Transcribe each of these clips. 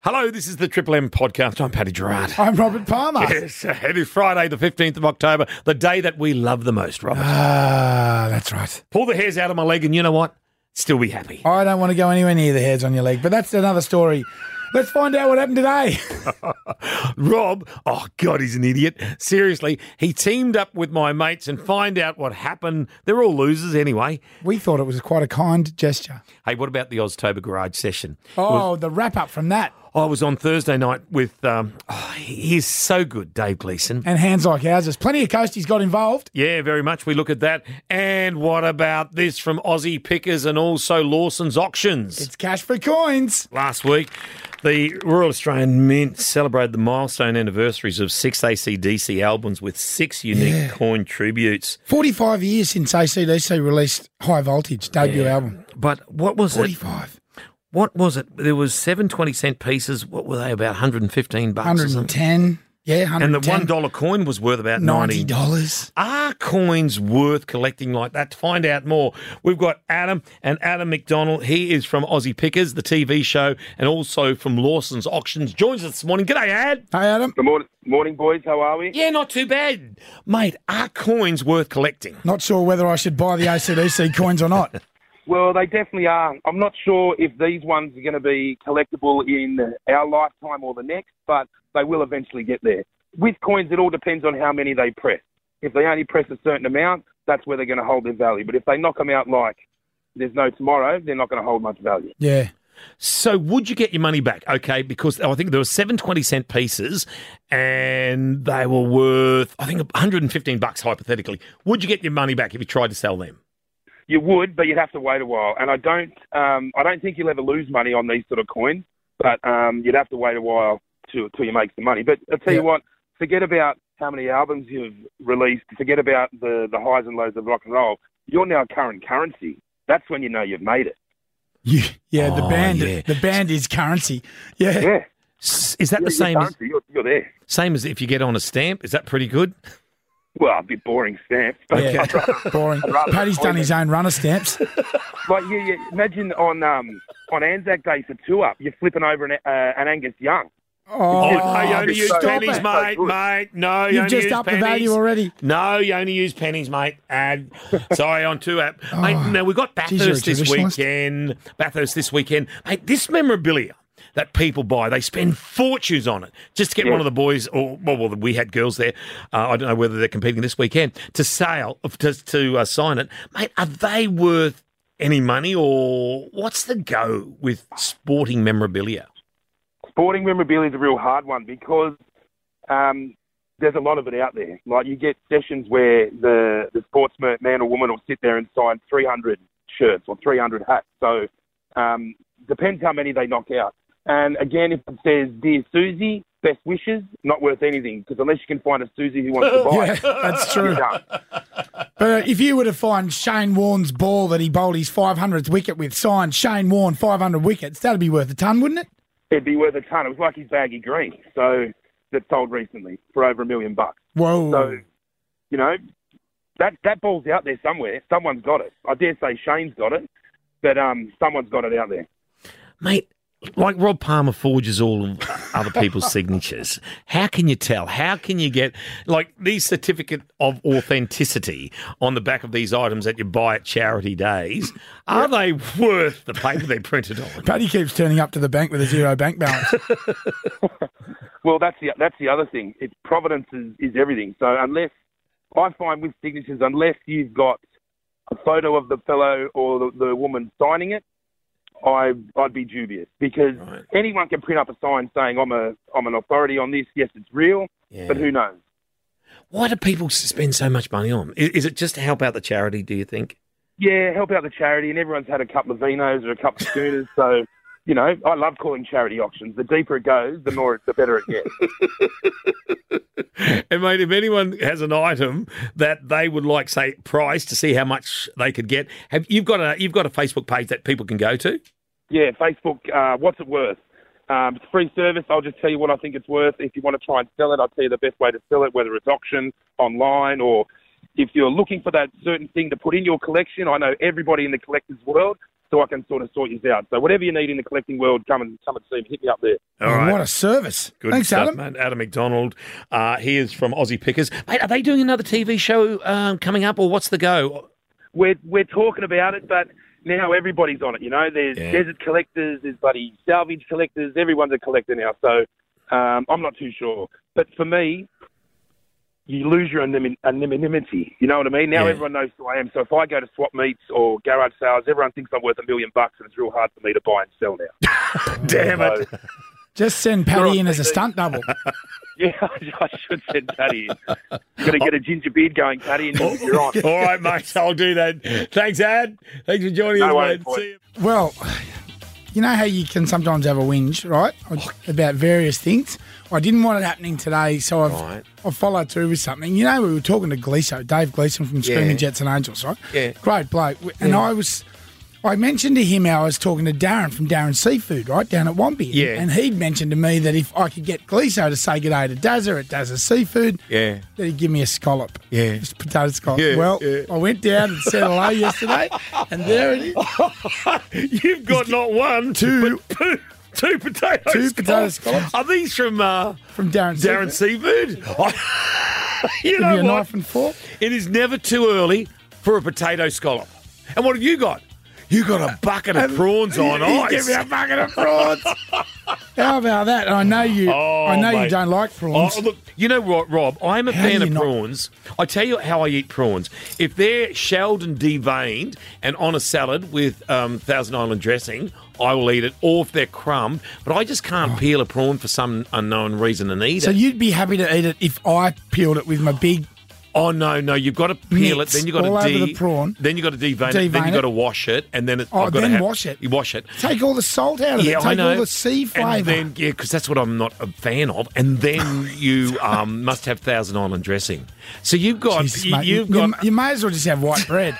Hello, this is the Triple M podcast. I'm Paddy Gerard. I'm Robert Palmer. Yes, it is Friday, the 15th of October, the day that we love the most, Robert. That's right. Pull the hairs out of my leg and you know what? Still be happy. I don't want to go anywhere near the hairs on your leg, but that's another story. Let's find out what happened today. Rob, oh God, he's an idiot. Seriously, he teamed up with my mates and find out what happened. They're all losers anyway. We thought it was quite a kind gesture. Hey, what about the Oztober Garage session? Oh, the wrap-up from that. I was on Thursday night with, he's so good, Dave Gleeson. And Hands Like Houses. Plenty of coasties got involved. Yeah, very much. We look at that. And what about this from Aussie Pickers and also Lawson's Auctions? It's cash for coins. Last week, the Royal Australian Mint celebrated the milestone anniversaries of 6 AC/DC albums with 6 unique coin tributes. 45 years since AC/DC released High Voltage debut album. But what was 45. What was it? There was 7 20-cent pieces. What were they, about $115 or something? 110. Yeah, 110. And the $1 coin was worth about $90. Are coins worth collecting like that? To find out more, we've got Adam McDonald. He is from Aussie Pickers, the TV show, and also from Lawson's Auctions. Joins us this morning. G'day, Ad. Hey, Adam. Good morning, boys. How are we? Yeah, not too bad. Mate, are coins worth collecting? Not sure whether I should buy the AC/DC coins or not. Well, they definitely are. I'm not sure if these ones are going to be collectible in our lifetime or the next, but they will eventually get there. With coins, it all depends on how many they press. If they only press a certain amount, that's where they're going to hold their value. But if they knock them out like there's no tomorrow, they're not going to hold much value. Yeah. So would you get your money back? Okay, because I think there were 7 20-cent pieces and they were worth, I think, $115 hypothetically. Would you get your money back if you tried to sell them? You would, but you'd have to wait a while. And I don't think you'll ever lose money on these sort of coins, but you'd have to wait a while till you make some money. But I'll tell you what, forget about how many albums you've released, forget about the highs and lows of rock and roll. You're now current currency. That's when you know you've made it. Yeah, the band is currency. Yeah. Yeah. Is that the same as, you're there. same as if you get on a stamp? Is that pretty good? Well, a bit boring stamps. But Yeah, boring. Paddy's done his own runner stamps. Like, imagine on Anzac Day for 2-up, you're flipping over an Angus Young. Oh, no, you only use stop pennies, it. mate. No, you You've only just use upped the pennies. value already. No, you only use pennies, mate. Sorry, on 2-up. Mate, now we've got Geez, you're a Bathurst this weekend. Mate, this memorabilia that people buy, they spend fortunes on it just to get one of the boys, or well, we had girls there. I don't know whether they're competing this weekend to sign it. Mate, are they worth any money, or what's the go with sporting memorabilia? Sporting memorabilia is a real hard one because there's a lot of it out there. Like, you get sessions where the sportsman, man or woman, will sit there and sign 300 shirts or 300 hats. So depends how many they knock out. And again, if it says, "Dear Susie, best wishes," not worth anything, because unless you can find a Susie who wants to buy it. Yeah, that's true. But if you were to find Shane Warne's ball that he bowled his 500th wicket with, signed Shane Warne 500 wickets, that'd be worth a ton, wouldn't it? It'd be worth a ton. It was like his baggy green, so that sold recently for over $1 million. Whoa. So, that ball's out there somewhere. Someone's got it. I dare say Shane's got it, but someone's got it out there. Mate, like Rob Palmer forges all of other people's signatures. How can you tell? How can you get, like, these certificate of authenticity on the back of these items that you buy at charity days? Are they worth the paper they're printed on? Paddy keeps turning up to the bank with a zero bank balance. Well, that's the other thing. It's providence is everything. So unless, I find with signatures, unless you've got a photo of the fellow or the woman signing it, I'd be dubious, because anyone can print up a sign saying I'm an authority on this. Yes, it's real, but who knows? Why do people spend so much money on them? Is it just to help out the charity, do you think? Yeah, help out the charity, and everyone's had a couple of vinos or a couple of schooners. So, I love calling charity auctions. The deeper it goes, the better it gets. And mate, if anyone has an item that they would like, say, price to see how much they could get, you've got a Facebook page that people can go to? Yeah, Facebook. What's it worth? It's free service. I'll just tell you what I think it's worth. If you want to try and sell it, I'll tell you the best way to sell it, whether it's auction, online, or if you're looking for that certain thing to put in your collection. I know everybody in the collector's world so I can sort of sort you out. So whatever you need in the collecting world, come and see me. Hit me up there. All right. What a service. Good Thanks, stuff, Adam. mate. Adam McDonald. He is from Aussie Pickers. Mate, are they doing another TV show coming up, or what's the go? We're talking about it, but now everybody's on it. There's desert collectors, there's bloody salvage collectors. Everyone's a collector now. So I'm not too sure. But for me, you lose your anonymity. You know what I mean? Now everyone knows who I am. So if I go to swap meets or garage sales, everyone thinks I'm worth $1 million, and it's real hard for me to buy and sell now. Damn it. Just send Paddy in as a stunt double. Yeah, I should send Paddy in. You've got to get a ginger beard going, Paddy, and you're on. All right, mate. I'll do that. Thanks, Ad. Thanks for joining us, worries, mate. boy. See you. Well, you know how you can sometimes have a whinge, right? About various things. I didn't want it happening today, so I've followed through with something. We were talking to Gleeso, Dave Gleeson from Screaming Jets and Angels, right? Yeah. Great bloke. And I mentioned to him how I was talking to Darren from Darren Seafood, right, down at Wambi. Yeah. And he'd mentioned to me that if I could get Gleeso to say good day to Dazza at Dazza Seafood, that he'd give me a scallop. Yeah. Just a potato scallop. Yeah, I went down and said hello yesterday, and there it is. You've got not one, Two. but two potato Two potato scallops. Are these from Darren Seafood? You Give know me a what? knife and fork. It is never too early for a potato scallop. And what have you got? You got a bucket of prawns on ice. Give me a bucket of prawns. How about that? I know you. Mate. You don't like prawns. Look, you know what, Rob? I'm a How fan do of you not? prawns. I tell you how I eat prawns. If they're shelled and deveined and on a salad with Thousand Island dressing, I will eat it. Or if they're crumbed, but I just can't peel a prawn for some unknown reason and eat So it. you'd be happy to eat it if I peeled it with my big. Oh no, you've got to peel Nits it. Then you've got all to over the prawn. Then you've got to devein it. Then Devein you've got it. to wash it, and then Wash it. You wash it. Take all the salt out of it. Yeah, Take I know. all the sea flavour. And then, because that's what I'm not a fan of. And then you must have Thousand Island dressing. So you've got Jesus, mate, you may as well just have white bread.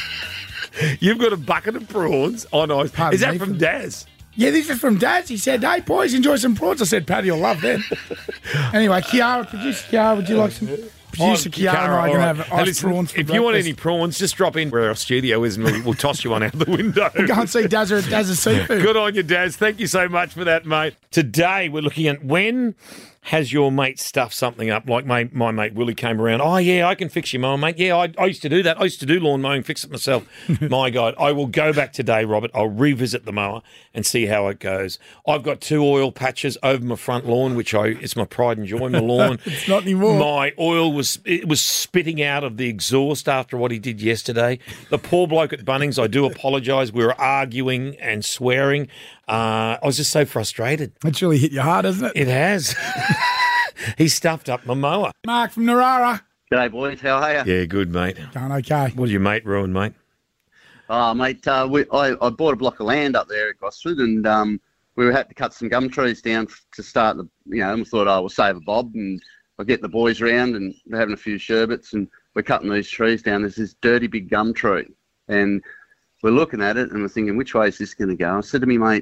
you've got a bucket of prawns on ice. Pardon Is that me from for- Daz? Yeah, this is from Dad's. He said, "Hey boys, enjoy some prawns." I said, "Paddy, you'll love them." Anyway, Kiara, producer Kiara, would you like some? Producer Kiara and I can have Hey, ice listen, prawns for if you want breakfast. any prawns, just drop in where our studio is, and we'll toss you one out the window. Go and see Dazza at Dazza Seafood. Good on you, Daz. Thank you so much for that, mate. Today we're looking at when has your mate stuffed something up? Like my mate Willie came around. Oh, yeah, I can fix your mower, mate. Yeah, I used to do that. I used to do lawn mowing, fix it myself. My God, I will go back today, Robert. I'll revisit the mower and see how it goes. I've got 2 oil patches over my front lawn, which it's my pride and joy, my lawn. It's not anymore. My oil was spitting out of the exhaust after what he did yesterday. The poor bloke at Bunnings, I do apologise. We were arguing and swearing. I was just so frustrated. That's really hit you hard, hasn't it? It has. He stuffed up my mower. Mark from Narara. G'day, boys. How are you? Yeah, good, mate. Going okay. What did your mate ruin, mate? Oh, mate, I bought a block of land up there at Gosford, and we had to cut some gum trees down to start the, and we thought, we'll save a bob, and I'll get the boys round, and we're having a few sherbets, and we're cutting these trees down. There's this dirty big gum tree, and we're looking at it, and we're thinking, which way is this going to go? I said to me, mate,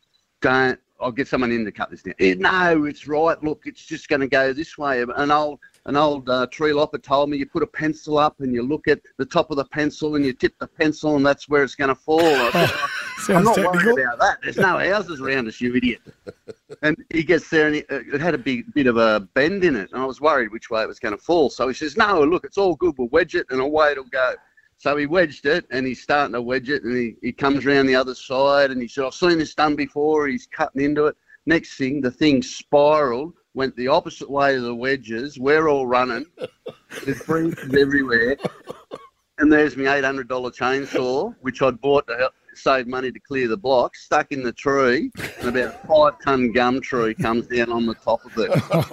I'll get someone in to cut this down. No, it's right. Look, it's just going to go this way. An old tree lopper told me you put a pencil up and you look at the top of the pencil and you tip the pencil and that's where it's going to fall. I said, I'm Sounds not technical. worried about that. There's no houses around us, you idiot. And he gets there and it had a bit of a bend in it, and I was worried which way it was going to fall. So he says, no, look, it's all good. We'll wedge it and away it'll go. So he wedged it, and he's starting to wedge it, and he comes around the other side, and he said, I've seen this done before. He's cutting into it. Next thing, the thing spiraled, went the opposite way to the wedges. We're all running. There's branches everywhere. And there's my $800 chainsaw, which I'd bought to help save money to clear the block, stuck in the tree, and about a 5-ton gum tree comes down on the top of it.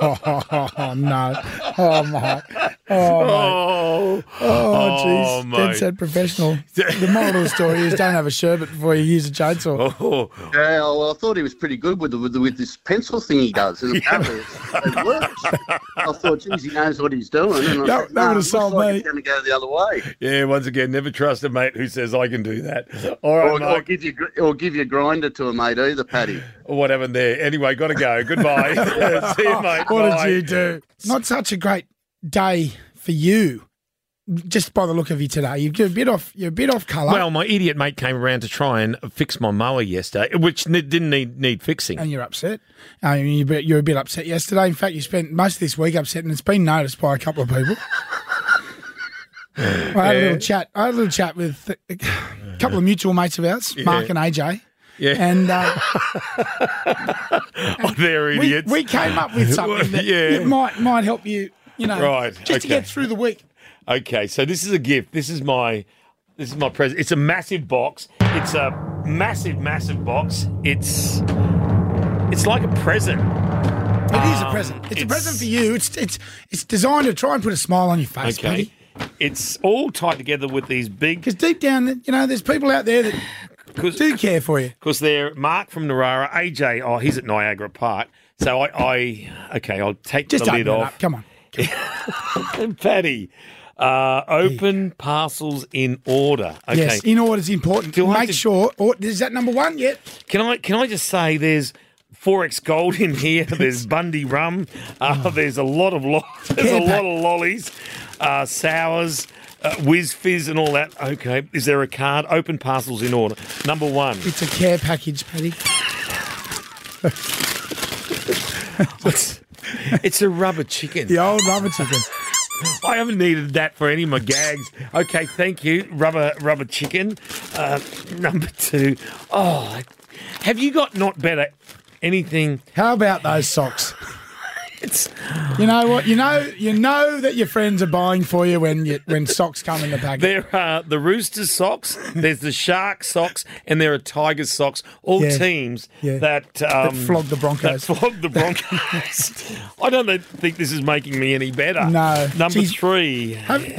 Oh, no. Oh, mate. Oh, jeez. mate. Dead set professional. The moral of the story is don't have a sherbet before you use a chainsaw. Oh, Yeah, well, I thought he was pretty good with this pencil thing he does, and apparently it works. I thought, geez, he knows what he's doing. And I said, That would've looks sold like me. It's going to go the other way. yeah, once again, never trust a mate who says I can do that. All right, Or mate. give you a grinder to a mate either, Paddy. What happened there? Anyway, got to go. Goodbye. See you, mate. What Bye. did you do? Not such a great day for you just by the look of you today, you're a bit off colour. Well, my idiot mate came around to try and fix my mower yesterday, which didn't need fixing. And you're upset. You're a bit upset yesterday. In fact, you spent most of this week upset, and it's been noticed by a couple of people. I had a little chat with a couple of mutual mates of ours, Mark and AJ. Yeah. And they're idiots. We came up with something that might help you, right, just to get through the week. Okay, so this is a gift. This is my present. It's a massive box. It's a massive box. It's like a present. It is a present. It's a present for you. It's designed to try and put a smile on your face, okay. Paddy. It's all tied together with these big... Because deep down, there's people out there that do care for you. Because they're Mark from Narara, AJ, he's at Niagara Park. So I'll take just the lid off. Up. Come on. And Paddy, open parcels in order. Okay. Yes, in order is important. Make sure. Is that number one yet? Can I just say there's 4X Gold in here. There's Bundy rum. There's a lot of lollies, sours, Whiz Fizz and all that. Okay. Is there a card? Open parcels in order. Number one. It's a care package, Paddy. It's a rubber chicken. The old rubber chicken. I haven't needed that for any of my gags. Okay, thank you. Rubber chicken. Number two. Oh, have you got not better anything? How about those socks? It's... You know what? You know that your friends are buying for you when socks come in the package. There are the Roosters socks, there's the Shark socks, and there are Tigers socks. All teams that flog the Broncos. I don't think this is making me any better. No. Number three.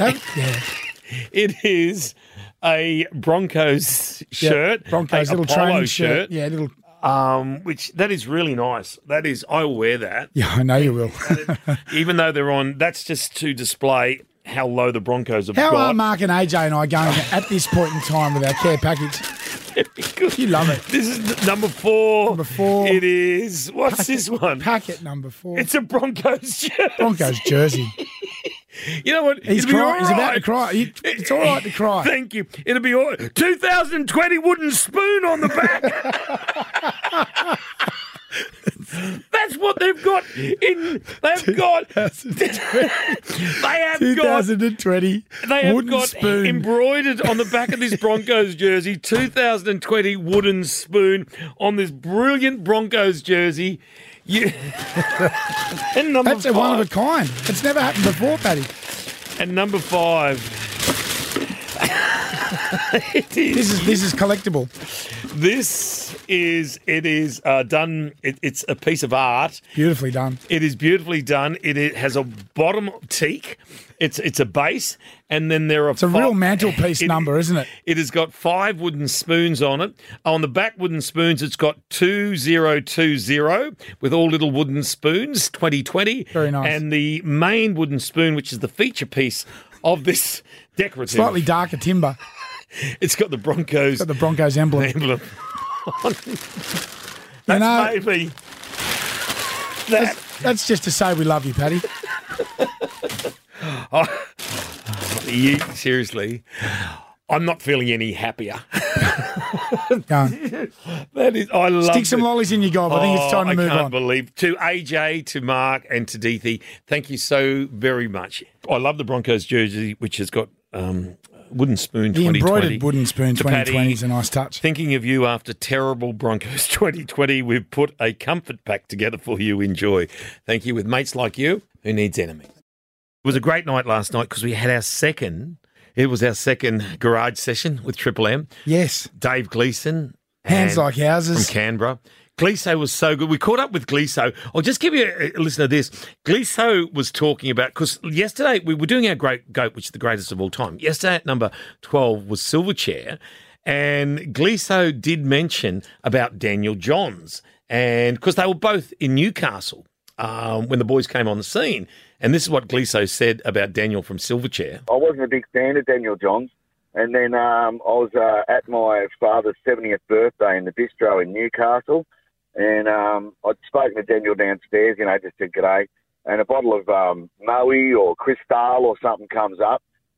It is a Broncos shirt. Broncos little training shirt. Yeah, little. Which that is really nice. That is, I will wear that. Yeah, I know you will. Even though they're on, that's just to display how low the Broncos have got. How are Mark and AJ and I going at this point in time with our care package? You love it. This is number four. Number four. It is. What's this one? Packet number 4. It's a Broncos jersey. Broncos jersey. You know what? He's crying. He's about to cry. It's all right to cry. Thank you. It'll be all right. 2020 wooden spoon on the back. That's what they've got in. They've got. 2020. They have wooden got spoon embroidered on the back of this Broncos jersey. 2020 wooden spoon on this brilliant Broncos jersey. And number That's five. a one of a kind. It's never happened before, Paddy. And number 5. This is collectible. It is done. It's a piece of art. Beautifully done. It is beautifully done. It has a bottom teak. It's a base, and then there are. It's a real mantelpiece number, isn't it? It has got 5 wooden spoons on it. On the back wooden spoons, it's got 2020 with all little wooden spoons. 2020. Very nice. And the main wooden spoon, which is the feature piece of this decorative, Slightly darker timber. It's got the Broncos. It's got the Broncos emblem. That's maybe. That's just to say we love you, Paddy. You seriously, I'm not feeling any happier. That is, I love. Stick some lollies in your gob. I think it's time to move on. I can't believe. To AJ, to Mark, and to Deethy, thank you so very much. I love the Broncos jersey, which has got wooden spoon. The 2020. embroidered wooden spoon 2020 Paddy, is a nice touch. Thinking of you after terrible Broncos 2020, we've put a comfort pack together for you. Enjoy. Thank you. With mates like you, who needs enemies? It was a great night last night because we had our second garage session with Triple M. Yes. Dave Gleeson. Hands like houses. From Canberra. Gleeso was so good. We caught up with Gleeso. I'll just give you a listen to this. Gleeso was talking about, because yesterday we were doing our Great Goat, which is the greatest of all time. Yesterday at number 12 was Silverchair, and Gleeso did mention about Daniel Johns, and because they were both in Newcastle when the boys came on the scene. And this is what Gleeso said about Daniel from Silverchair. I wasn't a big fan of Daniel Johns. And then I was at my father's 70th birthday in the bistro in Newcastle. And I'd spoken to Daniel downstairs, just said g'day. And a bottle of Moe or Cristal or something comes up.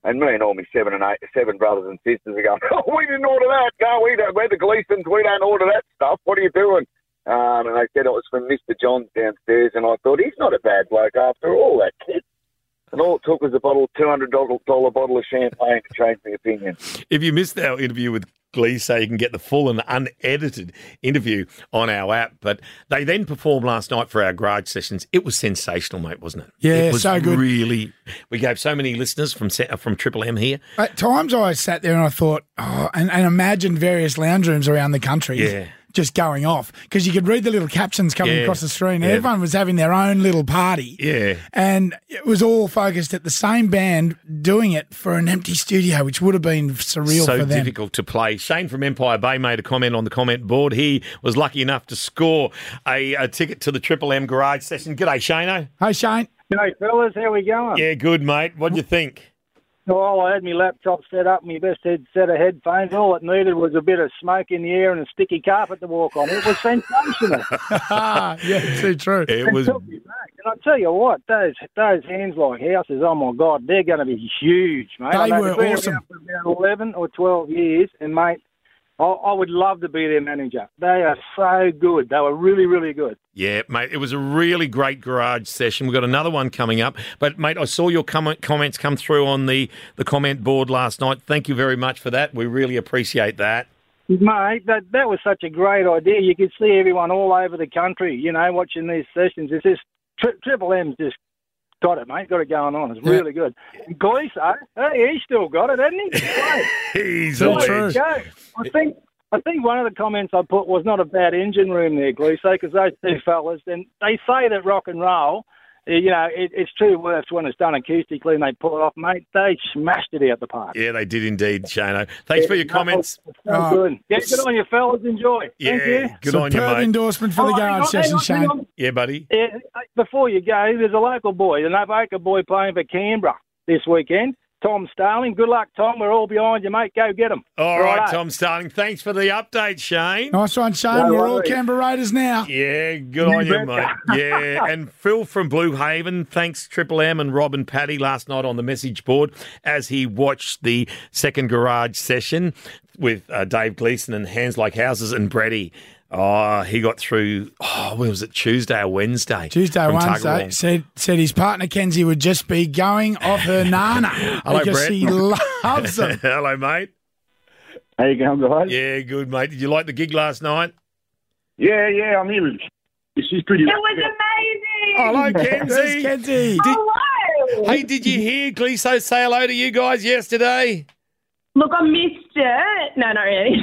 And me and all my seven brothers and sisters are going, oh, we didn't order that. No, we're the Gleasons. We don't order that stuff. What are you doing? And they said it was from Mr. Johns downstairs. And I thought, he's not a bad bloke after all, that kid. And all it took was a $200 bottle of champagne to change my opinion. If you missed our interview with Gleeso, you can get the full and unedited interview on our app. But they then performed last night for our garage sessions. It was sensational, mate, wasn't it? Yeah, it was so good. Really, we gave so many listeners from Triple M here. At times I sat there and I thought, and imagined various lounge rooms around the country. Yeah. Just going off because you could read the little captions coming across the screen. Yeah. Everyone was having their own little party. Yeah. And it was all focused at the same band doing it for an empty studio, which would have been surreal for them. So difficult to play. Shane from Empire Bay made a comment on the comment board. He was lucky enough to score a ticket to the Triple M garage session. G'day, Shano. Hey, Shane. G'day, fellas. How we going? Yeah, good, mate. What do you think? Well, I had my laptop set up, my best set of headphones. All it needed was a bit of smoke in the air and a sticky carpet to walk on. It was sensational. Yeah, too true. It was. And I tell you what, those hands like houses, oh my God, they're going to be huge, mate. They They've were been awesome. around for about 11 or 12 years, and mate, I would love to be their manager. They are so good. They were really, really good. Yeah, mate, it was a really great garage session. We've got another one coming up. But, mate, I saw your comments come through on the comment board last night. Thank you very much for that. We really appreciate that. Mate, that was such a great idea. You could see everyone all over the country, watching these sessions. It's just Triple M's just got it, mate. Got it going on. It's really good. And Gleeso, hey, he's still got it, hasn't he? Great. He's So a true. legend. I think one of the comments I put was not a bad engine room there, Gleeso, because those two fellas, and they say that rock and roll, it's true worth when it's done acoustically and they pull it off, mate. They smashed it out the park. Yeah, they did indeed, Shano. Thanks for your comments. So good. Yeah, good on you, fellas. Enjoy. Yeah, Thank you. good on you, Superb mate. endorsement for the garage session, Shane. Yeah, buddy. Yeah, before you go, there's a local boy, an Avoca boy playing for Canberra this weekend. Tom Starling. Good luck, Tom. We're all behind you, mate. Go get him. All right, Righto. Tom Starling. Thanks for the update, Shane. Nice one, Shane. No We're all worries. Canberra Raiders now. Yeah, good on you, mate. Yeah, and Phil from Blue Haven, thanks Triple M and Rob and Paddy last night on the message board as he watched the second garage session with Dave Gleeson and Hands Like Houses and Brady. Oh, he got through, when was it, Tuesday or Wednesday? Tuesday, from Wednesday, Tuggeranong. said his partner Kenzie would just be going off her nana Hello, because Brett. she loves them. Hello, mate. How you going, guys? Yeah, good, mate. Did you like the gig last night? Yeah, I'm here. She's pretty. It was amazing. Hello, There's Kenzie. Kenzie. Hello. Hey, did you hear Gleeso say hello to you guys yesterday? Look, I missed it. No, not really.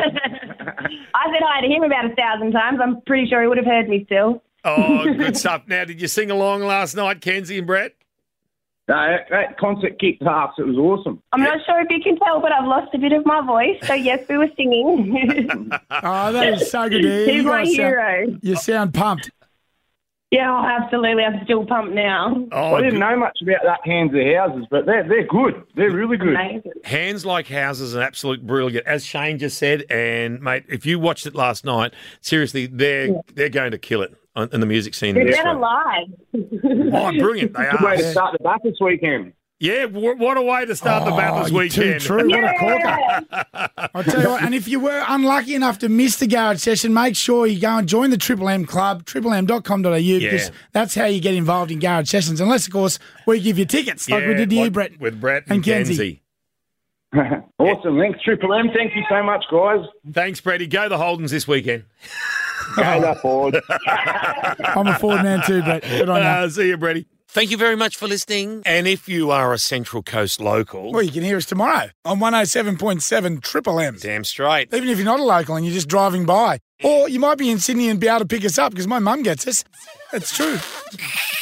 I said hi to him about 1,000 times. I'm pretty sure he would have heard me still. Oh, good stuff. Now, did you sing along last night, Kenzie and Brett? No, that concert kicked ass. It was awesome. I'm not sure if you can tell, but I've lost a bit of my voice. So, yes, we were singing. Oh, that is so good to hear. He's You my guys hero. you sound pumped. Yeah, oh, absolutely. I'm still pumped now. Oh, I didn't know much about that Hands of Houses, but they're good. They're really good. Amazing. Hands Like Houses, an absolute brilliant, as Shane just said. And, mate, if you watched it last night, seriously, they're going to kill it in the music scene. in They're this better one. live. Oh, brilliant. They Good way to are. start the back this weekend. Yeah, what a way to start the Bathurst you're weekend. Too true. What a corker. I'll tell you what, and if you were unlucky enough to miss the garage session, make sure you go and join the Triple M Club, triplem.com.au, because that's how you get involved in garage sessions. Unless, of course, we give you tickets like we did to you, Brett. With Brett and and Kenzie. Awesome. Thanks, Triple M. Thank you so much, guys. Thanks, Brady. Go the Holdens this weekend. Go that forward. I'm a Ford man too, Brett. Good on you. See you, Brady. Thank you very much for listening. And if you are a Central Coast local, Well, you can hear us tomorrow on 107.7 Triple M. damn straight. Even if you're not a local and you're just driving by. Or you might be in Sydney and be able to pick us up because my mum gets us. It's true.